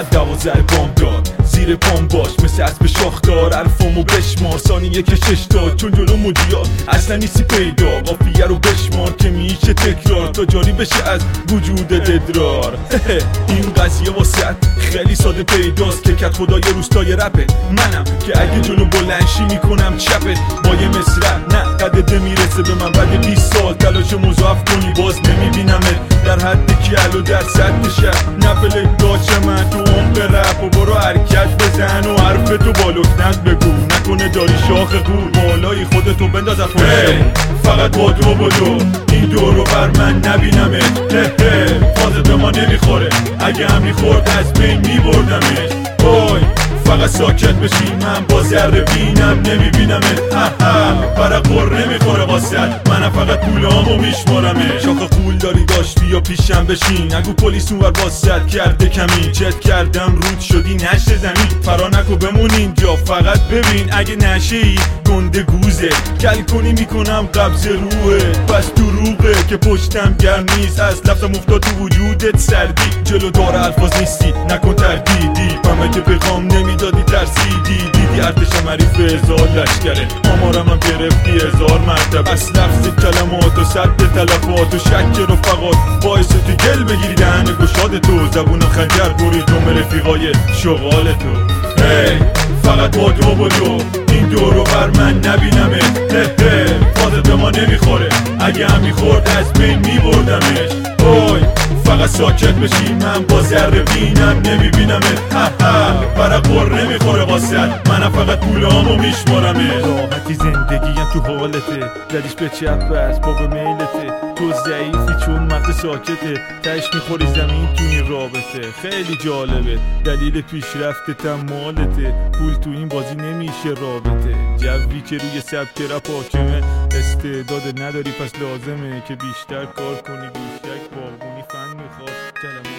ساعت 12 بام داد، زیر پام باش مثل اسب شاخدار، حرفامو بشمار ثانیه که شش داد، چون جلو مدیار اصلا نیستی پیدا، قافیه رو بشمار که میشه تکرار تا جاری بشه از وجود ادرار. این قضیه واسه خیلی ساده پیداست که کت خدای روستای رپه منم، که اگه جلو بلنشی میکنم چپت با یه مصرع، نه قدده میرسه به من بعد 20 سال تلاش مضاعف کنی باز نمیبینمت در حد کیلو در سطح شهر. نفل داچه من تو عمق رپ و برو حرکت بزن و حرفتو بالکنت بگو، نکنه داری شاخ قول بالای خودتو بنداز از فقط با دو بدو این دورو بر من نبینمت. فازت به ما نمیخوره، اگه هم میخورد از بین میبردمش. فقط ساکت بشی من با ذره بینم نمیبینمت. برق بر نمیخوره واسد، منم فقط پولامو میشمارمه. شاخ قول داری داشت بیا پیشم بشین، نگو پلیس اونور واسد کرده کمی. چت کردم رود شدی نشه زمین، فرا نکو بمون اینجا فقط ببین. اگه نشه ای گنده گوزه کل کنی میکنم قبض روحه، پس دروغه که پشتم گرم نیست، از لفتم افتاد تو وجودت سردی. جلو دار الفاظ نیستی نکن تردیدی، همه که پیغام نمیدادی ترسیدی. دیدی ارتشم حریف 1000 لشکره، آمارم هم گرفتی 1000 مرتبه. از لفظ کلمات و سد تلفات و شک رفقات باعث تو گل بگیری دهن گشاد تو، زبونم خنجر برید دوم رفیقای شغال تو. فقط با دو بدو این دورو بر من نبینمت. فازت به ما نمیخوره، اگه هم میخورد از بین میبردمش. فقط ساکت بشی من با ذره بینم نمیبینمت. برق بر نمیخوره واسد، منم فقط پولامو میشمارمه. راحتی زندگیم تو حالته، زدیش به چپ بس با به میلته. تو ضعیفی چون مغز ساکته، تش میخوری زمین تو این رابطه. خیلی جالبه دلیل پیشرفتت هم مالته، پول تو این بازی نمیشه رابطه. جوی که روی سبک رپ حاکمه، استعداد نداری پس لازمه که بیشتر کار کنی. گوشک باغونی فن میخواد